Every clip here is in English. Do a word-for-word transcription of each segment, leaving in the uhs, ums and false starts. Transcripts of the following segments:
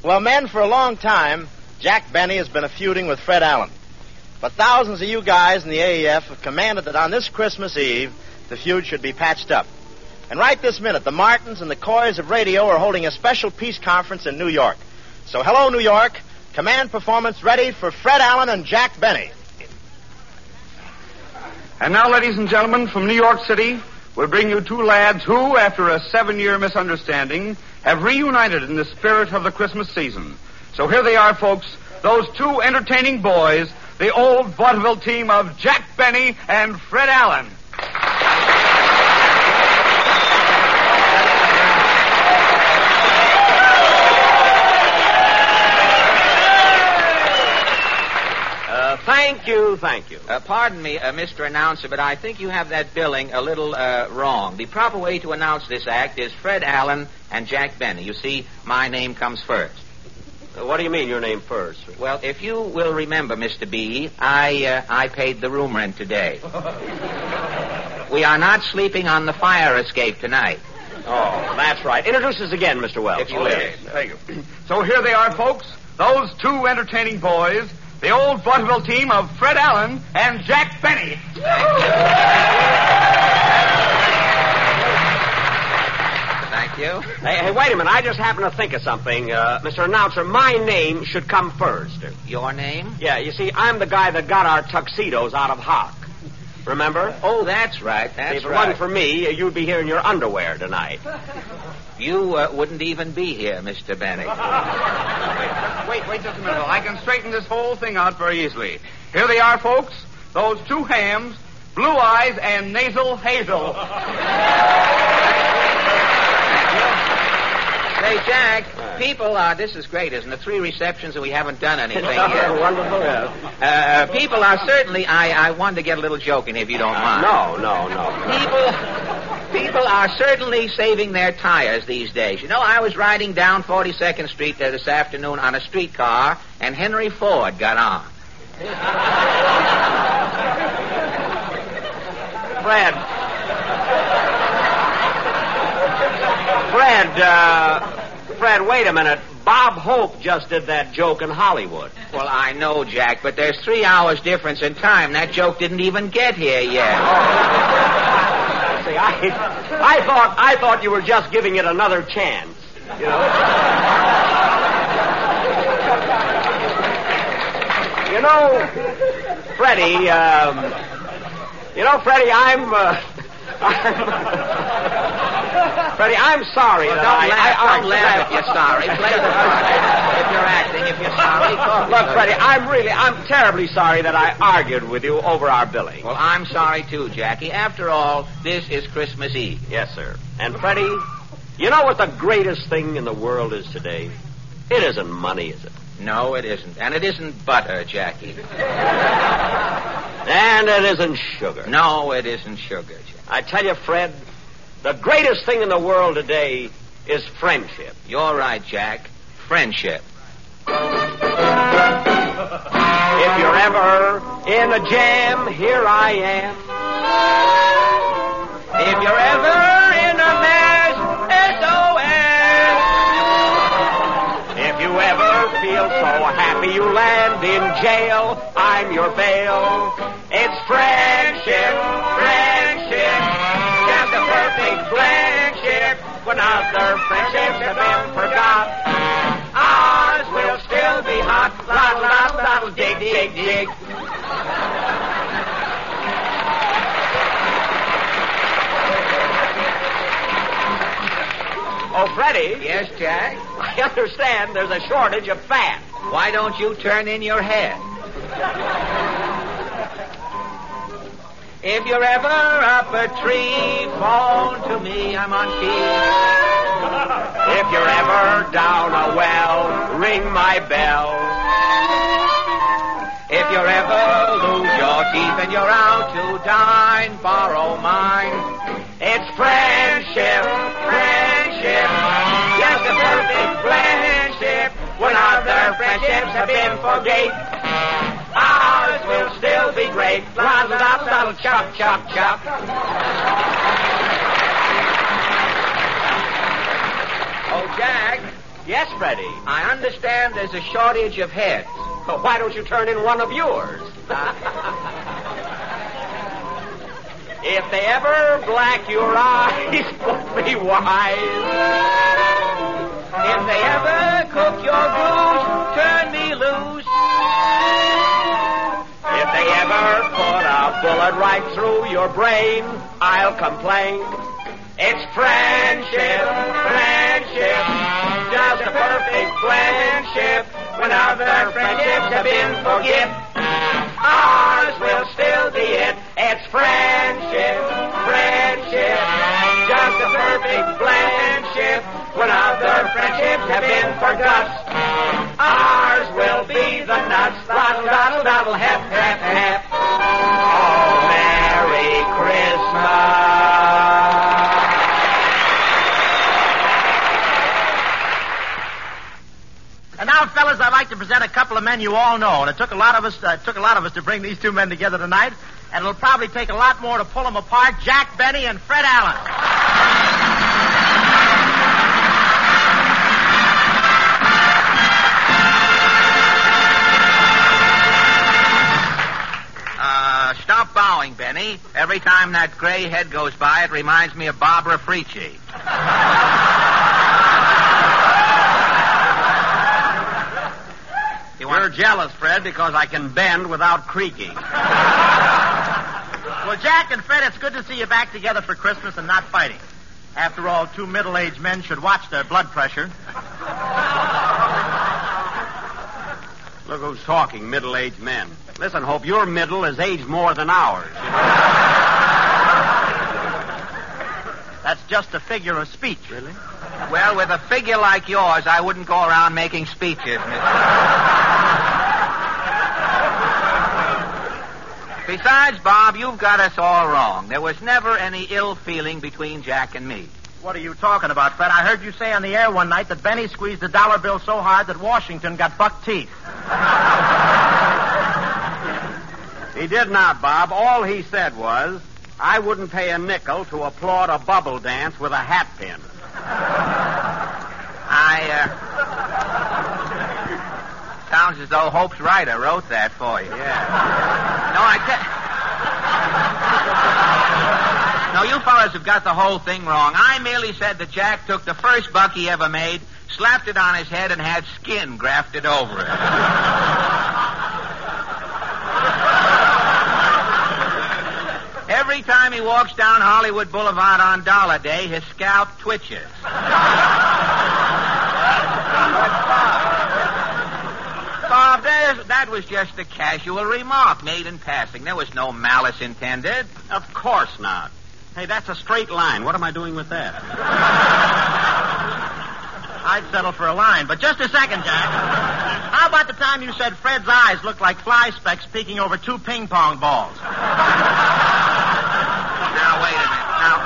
Well, men, for a long time, Jack Benny has been a feuding with Fred Allen. But thousands of you guys in the A E F have commanded that on this Christmas Eve, the feud should be patched up. And right this minute, the Martins and the Coys of radio are holding a special peace conference in New York. So, hello, New York. Command performance ready for Fred Allen and Jack Benny. And now, ladies and gentlemen, from New York City, we'll bring you two lads who, after a seven-year misunderstanding, have reunited in the spirit of the Christmas season. So here they are, folks, those two entertaining boys, the old vaudeville team of Jack Benny and Fred Allen. Uh, thank you, thank you. Uh, pardon me, uh, Mister Announcer, but I think you have that billing a little uh, wrong. The proper way to announce this act is Fred Allen and Jack Benny. You see, my name comes first. Uh, what do you mean, your name first? Well, if you will remember, Mister B, I, uh, I paid the room rent today. We are not sleeping on the fire escape tonight. Oh, that's right. Introduce us again, Mister Wells. If you will. Okay, thank you. So here they are, folks, those two entertaining boys, the old vaudeville team of Fred Allen and Jack Benny. Thank you. Hey, hey, wait a minute. I just happened to think of something. Uh, Mister Announcer, my name should come first. Your name? Yeah, you see, I'm the guy that got our tuxedos out of Hock. Remember? Oh, that's right. That's See, if it right. wasn't for me, you'd be here in your underwear tonight. You uh, wouldn't even be here, Mister Benny. Wait, wait just a minute. I can straighten this whole thing out very easily. Here they are, folks, those two hams, Blue Eyes and Nasal Hazel. Say, Jack, people are, this is great, isn't it? Three receptions and we haven't done anything yet. Wonderful, yeah. Uh, people are certainly, I, I wanted to get a little joke in here if you don't mind. No, no, no. People, people are certainly saving their tires these days. You know, I was riding down forty-second Street uh, this afternoon on a streetcar, and Henry Ford got on. Fred. Fred, uh, Fred, wait a minute. Bob Hope just did that joke in Hollywood. Well, I know, Jack, but there's three hours difference in time. That joke didn't even get here yet. See, I, I thought, I thought you were just giving it another chance. You know. You know, Freddie. Um, you know, Freddie, I'm. Uh, I'm Freddie, I'm sorry. Well, that don't I, laugh, I, don't laugh if you're sorry. Play the part. If you're acting, if you're sorry, talk. Look, Freddie, I'm really, I'm terribly sorry that I argued with you over our billing. Well, I'm sorry, too, Jackie. After all, this is Christmas Eve. Yes, sir. And, Freddie, you know what the greatest thing in the world is today? It isn't money, is it? No, it isn't. And it isn't butter, Jackie. And it isn't sugar. No, it isn't sugar, Jackie. I tell you, Fred, the greatest thing in the world today is friendship. You're right, Jack. Friendship. If you're ever in a jam, here I am. If you're ever in a mess, S O S. If you ever feel so happy you land in jail, I'm your bail. It's friendship, friendship. Just a perfect friendship. When other friendships have been forgot, ours will still be hot. Lottle, lottle, lottle, dig, dig, dig. Oh, Freddie. Yes, Jack? I understand there's a shortage of fat. Why don't you turn in your head? If you're ever up a tree, phone to me, I'm on key. If you're ever down a well, ring my bell. If you ever lose your teeth and you're out to dine, borrow mine. It's friendship, friendship, just a perfect friendship. When other friendships have been forgate, ours will still be great. Lottle, lottle, lottle, chop, chop, chop. Oh, Jack, Yes, Freddie. I understand there's a shortage of heads. Well, why don't you turn in one of yours? If they ever black your eyes, be wise. If they ever cook your goose, turn me loose. If they ever put a bullet right through your brain, I'll complain. It's friendship, friendship, just a perfect friendship. When other friendships have been forget, ours will still be it. It's friendship, friendship, just a perfect friendship. When other friendships have been forgot, ours will be the nuts. Doddle, doddle, doddle, hep, hep, hep. Oh, Merry Christmas. And now, fellas, I'd like to present a couple of men you all know. And it took a lot of us. Uh, it took a lot of us to bring these two men together tonight. And it'll probably take a lot more to pull them apart. Jack Benny and Fred Allen. Uh, stop bowing, Benny. Every time that gray head goes by, it reminds me of Barbara Frietchie. You're jealous, Fred, because I can bend without creaking. Well, Jack and Fred, it's good to see you back together for Christmas and not fighting. After all, two middle-aged men should watch their blood pressure. Look who's talking, middle-aged men. Listen, Hope, your middle is aged more than ours. That's just a figure of speech. Really? Well, with a figure like yours, I wouldn't go around making speeches, Mister Besides, Bob, you've got us all wrong. There was never any ill feeling between Jack and me. What are you talking about, Fred? I heard you say on the air one night that Benny squeezed a dollar bill so hard that Washington got buck teeth. He did not, Bob. All he said was, I wouldn't pay a nickel to applaud a bubble dance with a hat pin. I, uh... Sounds as though Hope's right. I wrote that for you. Yeah. No, I tell... No, you fellas have got the whole thing wrong. I merely said that Jack took the first buck he ever made, slapped it on his head, and had skin grafted over it. Every time he walks down Hollywood Boulevard on Dollar Day, his scalp twitches. Bob, that was just a casual remark made in passing. There was no malice intended. Of course not. Hey, that's a straight line. What am I doing with that? I'd settle for a line, but just a second, Jack. How about the time you said Fred's eyes looked like fly specks peeking over two ping pong balls? Now, wait a minute. Now...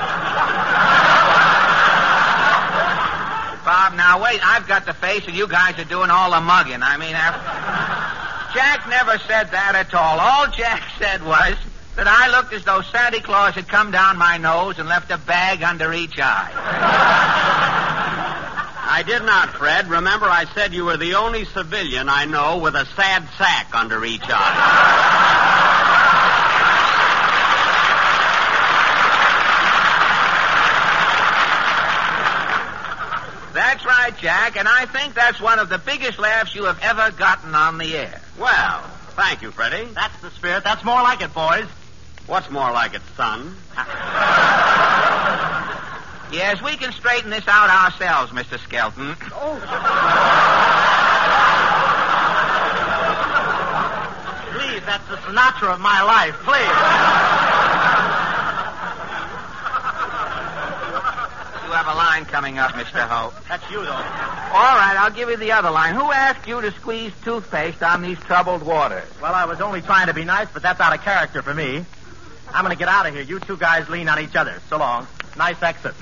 Bob, now, wait. I've got the face, and you guys are doing all the mugging. I mean, after... Jack never said that at all. All Jack said was that I looked as though Santa Claus had come down my nose and left a bag under each eye. I did not, Fred. Remember, I said you were the only civilian I know with a sad sack under each eye. That's right, Jack, and I think that's one of the biggest laughs you have ever gotten on the air. Well, thank you, Freddie. That's the spirit. That's more like it, boys. What's more like it, son? Yes, we can straighten this out ourselves, Mister Skelton. Oh. Please, that's the Sinatra of my life. Please. You have a line coming up, Mister Hope. That's you, though. All right, I'll give you the other line. Who asked you to squeeze toothpaste on these troubled waters? Well, I was only trying to be nice, but that's out of character for me. I'm going to get out of here. You two guys lean on each other. So long. Nice exit.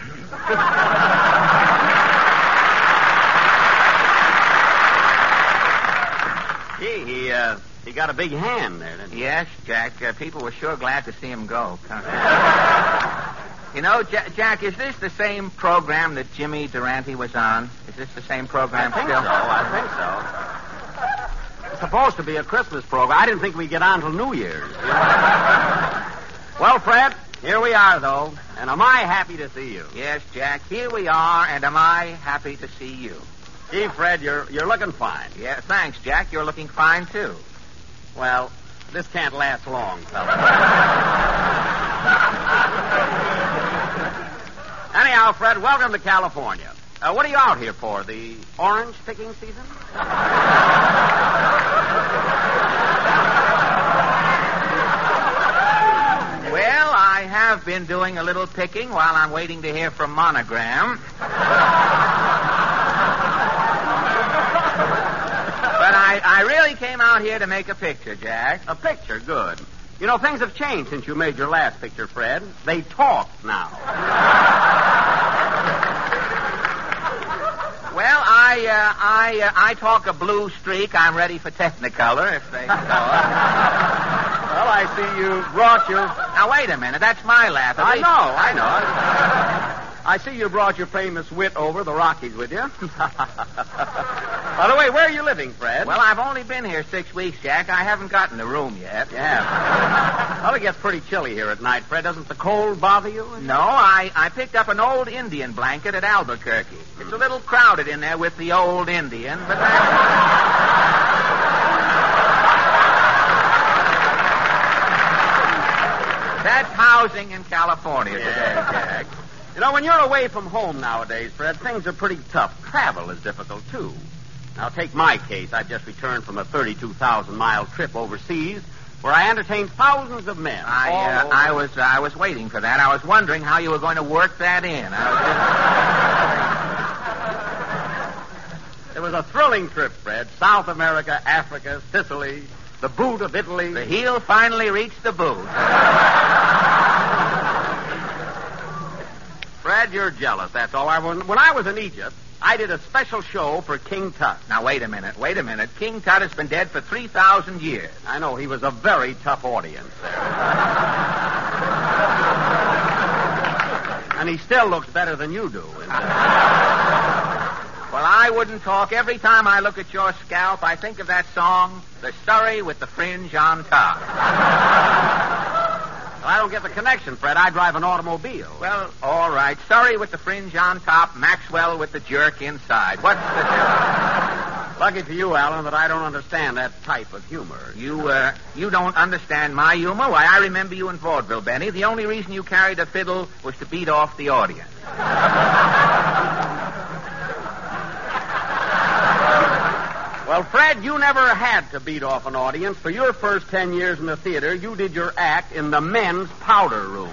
Gee, he, uh, he got a big hand there, didn't he? Yes, Jack. Uh, people were sure glad to see him go. You know, J- Jack, is this the same program that Jimmy Durante was on? Is this the same program I think still? so. I think so. It's supposed to be a Christmas program. I didn't think we'd get on till New Year's. You know? Well, Fred, here we are, though, and am I happy to see you? Yes, Jack, here we are, and am I happy to see you? Gee, Fred, you're you're looking fine. Yeah, thanks, Jack. You're looking fine, too. Well, this can't last long, fella. Anyhow, Fred, welcome to California. Uh, what are you out here for? The orange picking season? Well, I have been doing a little picking while I'm waiting to hear from Monogram. But I, I really came out here to make a picture, Jack. A picture? Good. You know, things have changed since you made your last picture, Fred. They talk now. Well, I, uh, I, uh, I talk a blue streak. I'm ready for Technicolor, if they talk. Well, I see you brought your... Now, wait a minute. That's my laugh. At I least- know, I know. I see you brought your famous wit over the Rockies with you. By the way, where are you living, Fred? Well, I've only been here six weeks, Jack. I haven't gotten a room yet. Yeah. Well, it gets pretty chilly here at night, Fred. Doesn't the cold bother you? No, I, I picked up an old Indian blanket at Albuquerque. It's a little crowded in there with the old Indian, but that's... that's housing in California today, Jack. You know, when you're away from home nowadays, Fred, things are pretty tough. Travel is difficult, too. Now, take my case. I've just returned from a thirty-two thousand mile trip overseas where I entertained thousands of men. I, all uh, over. I was uh, I was waiting for that. I was wondering how you were going to work that in. I was just... It was a thrilling trip, Fred. South America, Africa, Sicily, the boot of Italy. The heel finally reached the boot. Fred, you're jealous, that's all. I, when, when I was in Egypt, I did a special show for King Tut. Now, wait a minute, wait a minute. King Tut has been dead for three thousand years. I know, he was a very tough audience there. And he still looks better than you do. Well, I wouldn't talk. Every time I look at your scalp, I think of that song, The Surrey with the Fringe on Top. Well, I don't get the connection, Fred. I drive an automobile. Well, all right. Surrey with the fringe on top, Maxwell with the jerk inside. What's the difference? Lucky for you, Alan, that I don't understand that type of humor. You, uh, you don't understand my humor? Why, I remember you in vaudeville, Benny. The only reason you carried a fiddle was to beat off the audience. Well, Fred, you never had to beat off an audience. For your first ten years in the theater, you did your act in the men's powder room.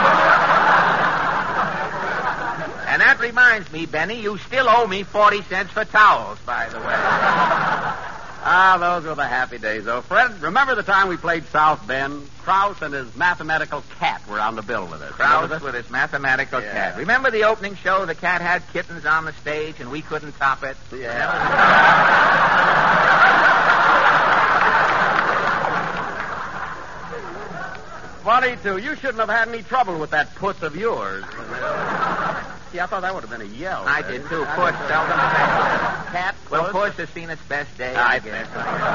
And that reminds me, Benny, you still owe me forty cents for towels, by the way. Ah, those were the happy days, though. Fred, remember the time we played South Bend? Krause and his mathematical cat were on the bill with us. Krause with his mathematical Yeah. cat. Remember the opening show? The cat had kittens on the stage, and we couldn't top it? Yeah. Funny, too. You shouldn't have had any trouble with that puss of yours. See, I thought that would have been a yell. I Fred. did, too. Puss, seldom said. Cat, Well, puss. Puss has seen its best day, I I guess.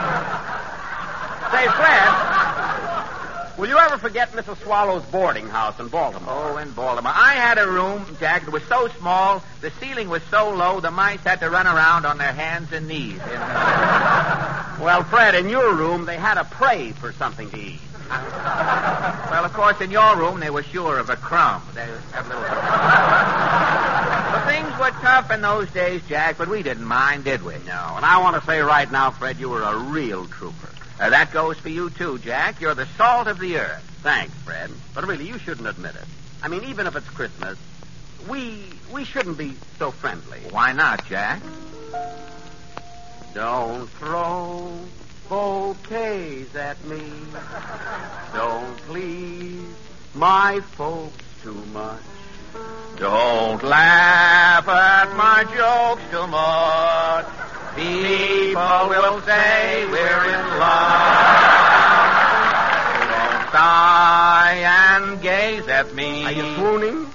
Say, Fred, will you ever forget Missus Swallow's boarding house in Baltimore? Oh, in Baltimore. I had a room, Jack, that was so small, the ceiling was so low, the mice had to run around on their hands and knees. Well, Fred, in your room, they had to pray for something to eat. Well, of course, in your room, they were sure of a crumb. They have little... But things were tough in those days, Jack, but we didn't mind, did we? No, and I want to say right now, Fred, you were a real trooper. Uh, that goes for you, too, Jack. You're the salt of the earth. Thanks, Fred. But really, you shouldn't admit it. I mean, even if it's Christmas, we we shouldn't be so friendly. Why not, Jack? Don't throw bouquets at me. Don't please my folks too much. Don't laugh at my jokes too much. People will say we're in love. Don't sigh and gaze at me. Are you swooning?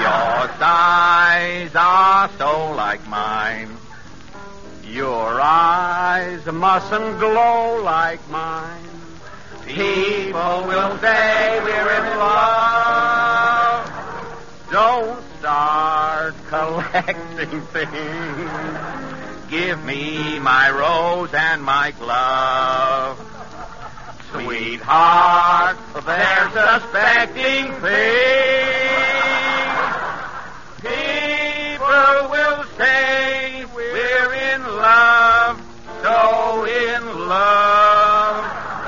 Your eyes are so like mine. Your eyes mustn't glow like mine. People will say we're in love. Don't start collecting things. Give me my rose and my glove. Sweetheart, they're suspecting things. People will say we're in love, so in love.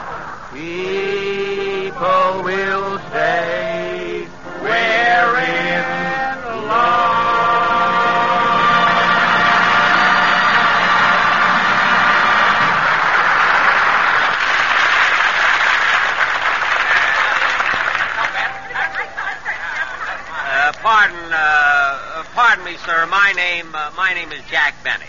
People will say we're in love. Uh, pardon, uh, pardon me, sir. My name, uh, my name is Jack Benny.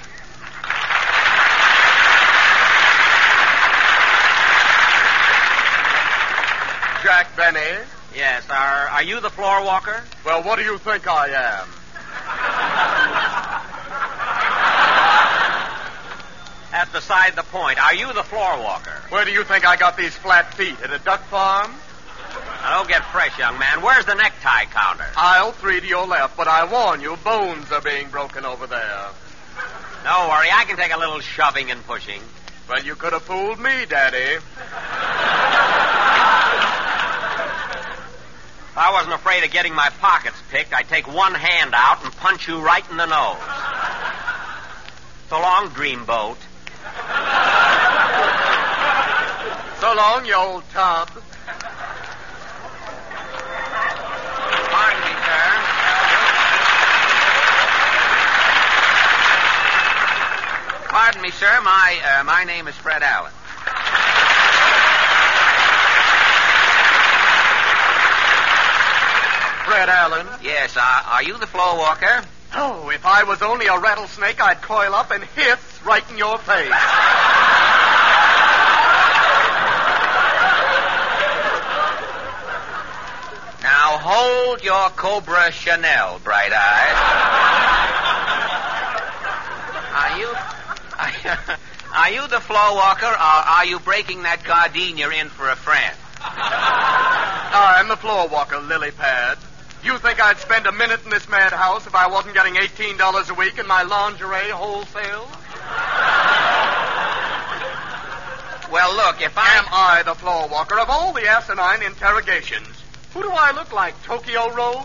Jack Benny? Yes. Are are you the floor walker? Well, what do you think I am? That's beside the point. Are you the floor walker? Where do you think I got these flat feet? At a duck farm? Now, don't get fresh, young man. Where's the necktie counter? Aisle three to your left, but I warn you, bones are being broken over there. Don't worry. I can take a little shoving and pushing. Well, you could have fooled me, Daddy. If I wasn't afraid of getting my pockets picked, I'd take one hand out and punch you right in the nose. So long, dreamboat. So long, you old tub. Pardon me, sir. Pardon me, sir. My uh, my name is Fred Allen. Fred Allen? Yes. Uh, are you the floor walker? Oh, if I was only a rattlesnake, I'd coil up and hiss right in your face. Now hold your Cobra Chanel, bright eyes. Are you, are, are you the floor walker, or are you breaking that gardenia in for a friend? I'm the floor walker, lily pad. You think I'd spend a minute in this madhouse if I wasn't getting eighteen dollars a week in my lingerie wholesale? Well, look, if I... Am I the floor walker of all the asinine interrogations? Who do I look like, Tokyo Rose?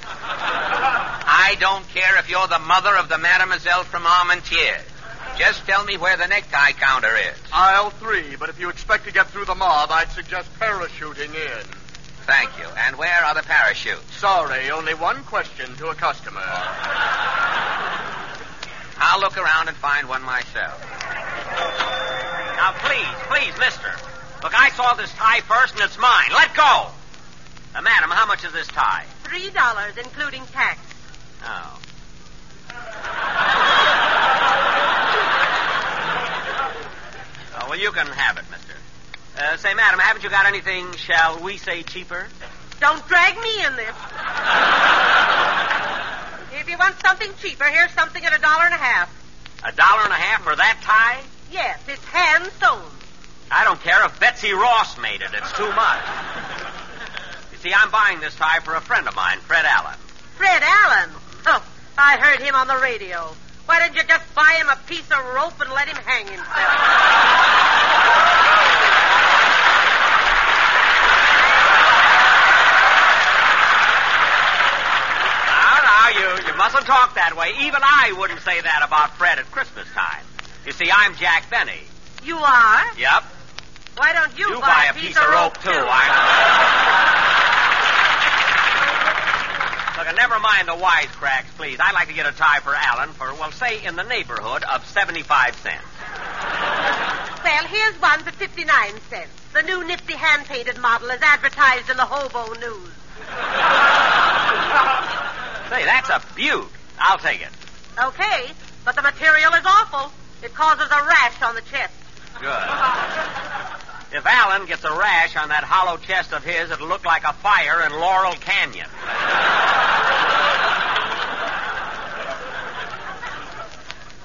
I don't care if you're the mother of the mademoiselle from Armentières. Just tell me where the necktie counter is. Aisle three, but if you expect to get through the mob, I'd suggest parachuting in. Thank you. And where are the parachutes? Sorry, only one question to a customer. I'll look around and find one myself. Now, please, please, mister. Look, I saw this tie first, and it's mine. Let go! Uh, madam, how much is this tie? Three dollars, including tax. Oh. Oh, well, you can have it, mister. Uh, say, madam, haven't you got anything, shall we say, cheaper? Don't drag me in this. If you want something cheaper, here's something at a dollar and a half. A dollar and a half for that tie? Yes, it's hand sewn. I don't care if Betsy Ross made it. It's too much. You see, I'm buying this tie for a friend of mine, Fred Allen. Fred Allen? Oh, I heard him on the radio. Why didn't you just buy him a piece of rope and let him hang himself? You, you mustn't talk that way. Even I wouldn't say that about Fred at Christmas time. You see, I'm Jack Benny. You are? Yep. Why don't you, you buy, buy a piece, piece of rope, rope too? too. I... Look, never mind the wisecracks, please. I'd like to get a tie for Alan for, well, say, in the neighborhood of seventy-five cents. Well, here's one for fifty-nine cents. The new nifty hand-painted model is advertised in the Hobo News. Say, that's a beaut. I'll take it. Okay, but the material is awful. It causes a rash on the chest. Good. If Alan gets a rash on that hollow chest of his, it'll look like a fire in Laurel Canyon.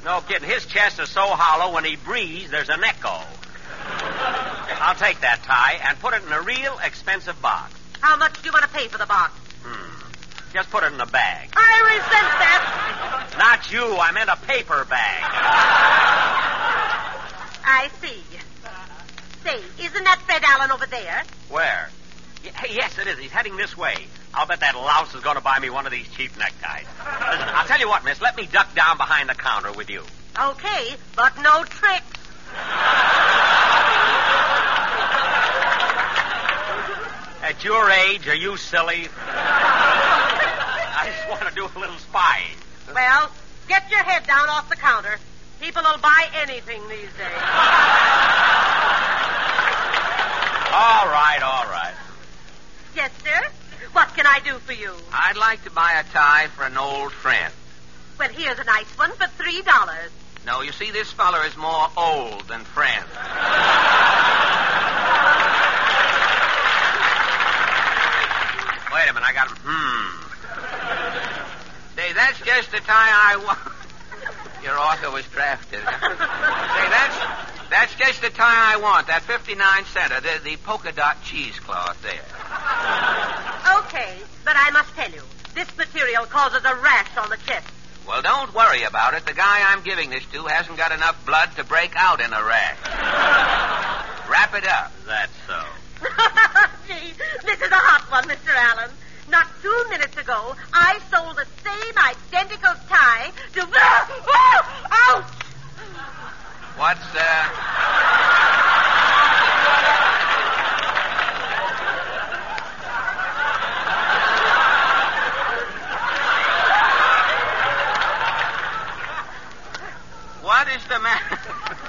No kidding. His chest is so hollow, when he breathes, there's an echo. I'll take that tie and put it in a real expensive box. How much do you want to pay for the box? Hmm. Just put it in a bag. I resent that. Not you. I meant a paper bag. I see. Say, isn't that Fred Allen over there? Where? Y- hey, yes, it is. He's heading this way. I'll bet that louse is going to buy me one of these cheap neckties. Listen, I'll tell you what, miss. Let me duck down behind the counter with you. Okay, but no tricks. At your age, are you silly? I just want to do a little spying. Well, get your head down off the counter. People will buy anything these days. All right, all right. Yes, sir? What can I do for you? I'd like to buy a tie for an old friend. Well, here's a nice one for three dollars. No, you see, this feller is more old than friend. Wait a minute, I got him. Hmm. Say, that's just the tie I want. Your author was drafted. Say, that's that's just the tie I want. That fifty-nine center, the, the polka dot cheesecloth there. Okay, but I must tell you, this material causes a rash on the chest. Well, don't worry about it. The guy I'm giving this to hasn't got enough blood to break out in a rash. Wrap it up. That's so. Gee, this is a hot one, Mister Allen. Not two minutes ago, I sold the same identical tie to... Ouch! What's, uh... What is the matter?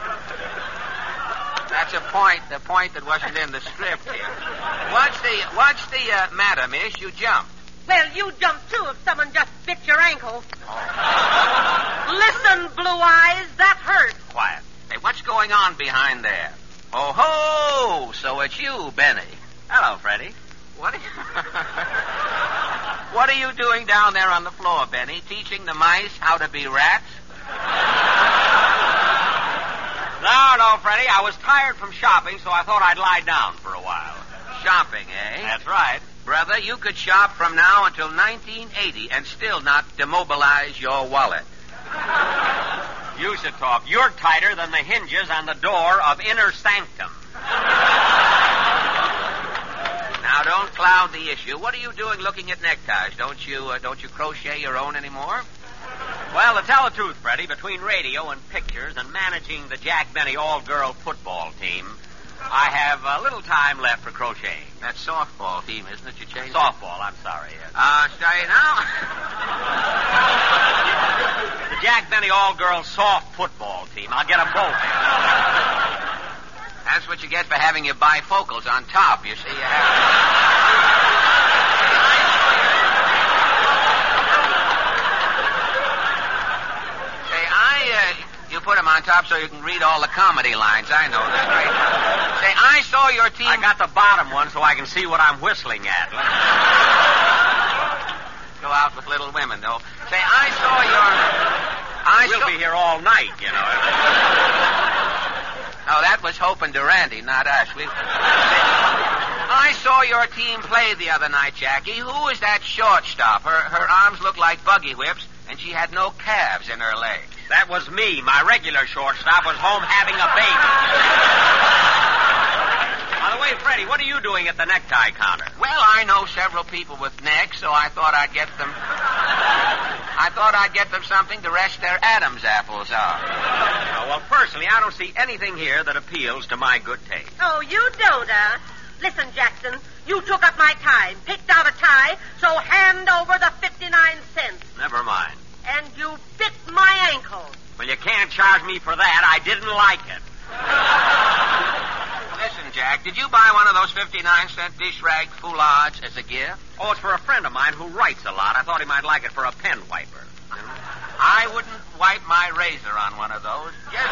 That's a point, the point that wasn't in the script here. What's the, what's the uh, matter, miss? You jumped. Well, you jumped too if someone just bit your ankle. Listen, Blue Eyes, that hurt. Quiet. Hey, what's going on behind there? Oh, ho! So it's you, Benny. Hello, Freddie. What are you... What are you doing down there on the floor, Benny? Teaching the mice how to be rats? No, no, Freddie. I was tired from shopping, so I thought I'd lie down for a while. Shopping, eh? That's right. Brother, you could shop from now until nineteen eighty and still not demobilize your wallet. You should talk. You're tighter than the hinges on the door of Inner Sanctum. Now, don't cloud the issue. What are you doing looking at neckties? Don't you, uh, don't you crochet your own anymore? Well, to tell the truth, Freddie, between radio and pictures and managing the Jack Benny all-girl football team, I have a little time left for crocheting. That softball team, isn't it? You changed Softball, I'm sorry. Yes. Uh, stay now. The Jack Benny all-girl soft football team. I'll get them both. That's what you get for having your bifocals on top. You see, you have... Say, I, uh, you put them on top so you can read all the comedy lines. I know that, right? Say, I saw your team... I got the bottom one so I can see what I'm whistling at. Go out with Little Women, though. Say, I saw your... I we'll saw... be here all night, you know. No, that was Hope and Durante, not us. We... I saw your team play the other night, Jackie. Who was that shortstop? Her her arms looked like buggy whips, and she had no calves in her legs. That was me. My regular shortstop was home having a baby. By the way, Freddie, what are you doing at the necktie counter? Well, I know several people with necks, so I thought I'd get them... I thought I'd get them something to rest their Adam's apples on. Oh, well, personally, I don't see anything here that appeals to my good taste. Oh, you don't, uh? Listen, Jackson, you took up my time, picked out a tie, so hand over the fifty-nine cents. Never mind. And you bit my ankle. Well, you can't charge me for that. I didn't like it. Listen, Jack, did you buy one of those fifty-nine cent dish rag foulades as a gift? Oh, it's for a friend of mine who writes a lot. I thought he might like it for a pen wiper. I wouldn't wipe my razor on one of those. Just...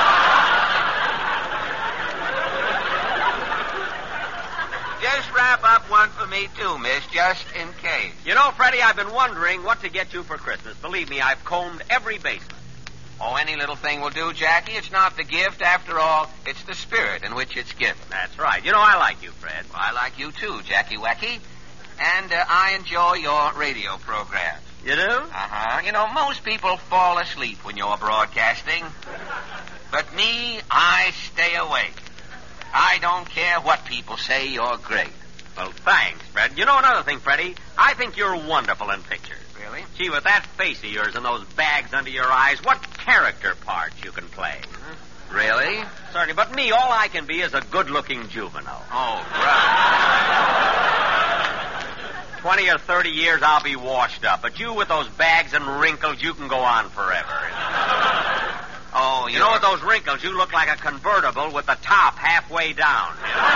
Just wrap up one for me, too, miss, just in case. You know, Freddie, I've been wondering what to get you for Christmas. Believe me, I've combed every basement. Oh, any little thing will do, Jackie. It's not the gift. After all, it's the spirit in which it's given. That's right. You know, I like you, Fred. Well, I like you too, Jackie Wacky. And uh, I enjoy your radio programs. You do? Uh-huh. You know, most people fall asleep when you're broadcasting. But me, I stay awake. I don't care what people say, you're great. Well, thanks, Fred. You know another thing, Freddie? I think you're wonderful in pictures. Really? Gee, with that face of yours and those bags under your eyes, what character parts you can play. Huh? Really? Certainly, but me, all I can be is a good-looking juvenile. Oh, brother. Twenty or thirty years, I'll be washed up. But you, with those bags and wrinkles, you can go on forever. Oh, you know, with those wrinkles, you look like a convertible with the top halfway down.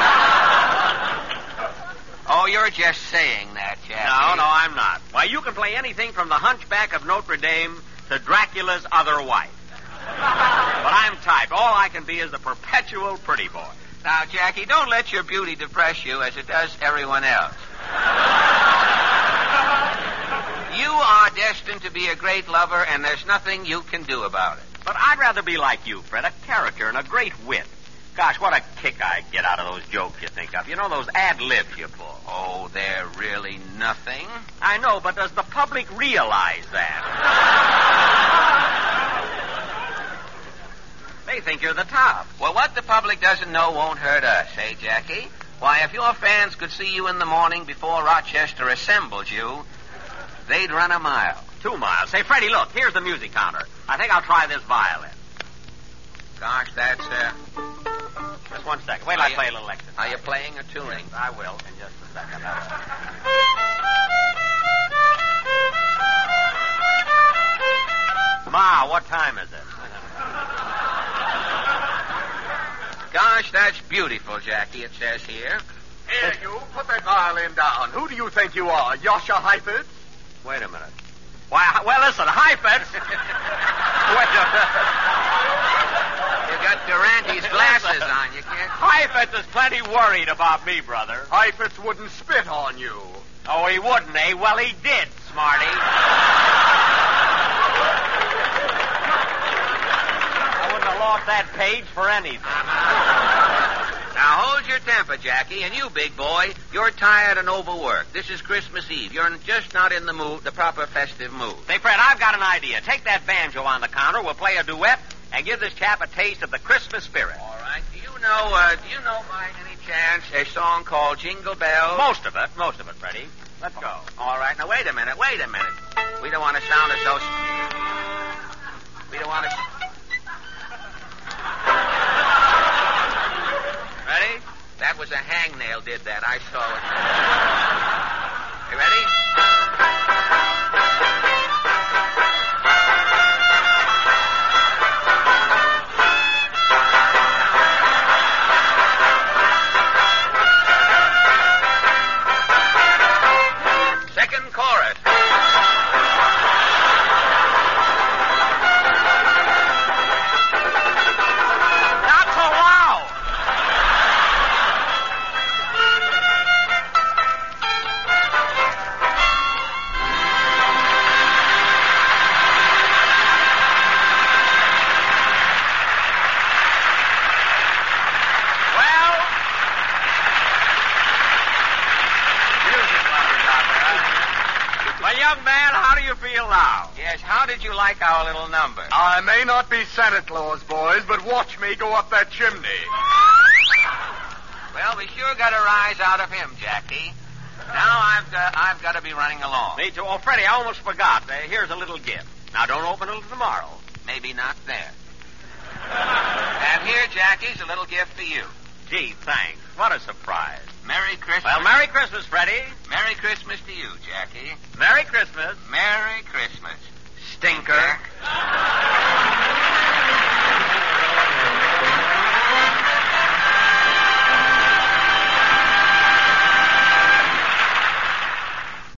Oh, you're just saying that, Jackie. No, no, I'm not. Why, you can play anything from the Hunchback of Notre Dame to Dracula's other wife. But I'm type. All I can be is the perpetual pretty boy. Now, Jackie, don't let your beauty depress you as it does everyone else. You are destined to be a great lover, and there's nothing you can do about it. But I'd rather be like you, Fred, a character and a great wit. Gosh, what a kick I get out of those jokes you think of. You know, those ad-libs you pull. Oh, they're really nothing. I know, but does the public realize that? They think you're the top. Well, what the public doesn't know won't hurt us, eh, Jackie? Why, if your fans could see you in the morning before Rochester assembled you, they'd run a mile. Two miles. Say, Freddie, look, here's the music counter. I think I'll try this violin. Gosh, that's, uh... Just one second. Wait till I play a little extra. Are you playing or tuning? I will, in just a second. Ma, what time is it? Gosh, that's beautiful, Jackie, it says here. Here, you, put that violin down. Who do you think you are, Yasha Heifetz? Wait a minute. Why, well, listen, Heifetz. Wait a minute. You got Durante's glasses on. You can't... Heifetz is plenty worried about me, brother. Heifetz wouldn't spit on you. Oh, he wouldn't, eh? Well, he did, smarty. I wouldn't have lost that page for anything. Now, hold your temper, Jackie, and you, big boy, you're tired and overworked. This is Christmas Eve. You're just not in the mood, the proper festive mood. Say, Fred, I've got an idea. Take that banjo on the counter. We'll play a duet and give this chap a taste of the Christmas spirit. All right. Do you know, uh, do you know by any chance a song called Jingle Bells? Most of it. Most of it, Freddie. Let's go. All right. Now, wait a minute. Wait a minute. We don't want to sound as though... We don't want to... Ready? That was a hangnail did that. I saw it. You ready? Second chorus. Not so loud. Well, young man, how do you feel now? Yes, how did you like our little number? I may not be Santa Claus, boys, but watch me go up that chimney. Well, we sure got a rise out of him, Jackie. Now I've got, I've got to be running along. Me too. Oh, Freddie, I almost forgot. Uh, here's a little gift. Now, don't open it until tomorrow. Maybe not there. And here, Jackie's a little gift for you. Gee, thanks. What a surprise. Merry Christmas. Well, Merry Christmas, Freddie. Merry Christmas to you, Jackie. Merry Christmas. Merry Christmas. Stinker.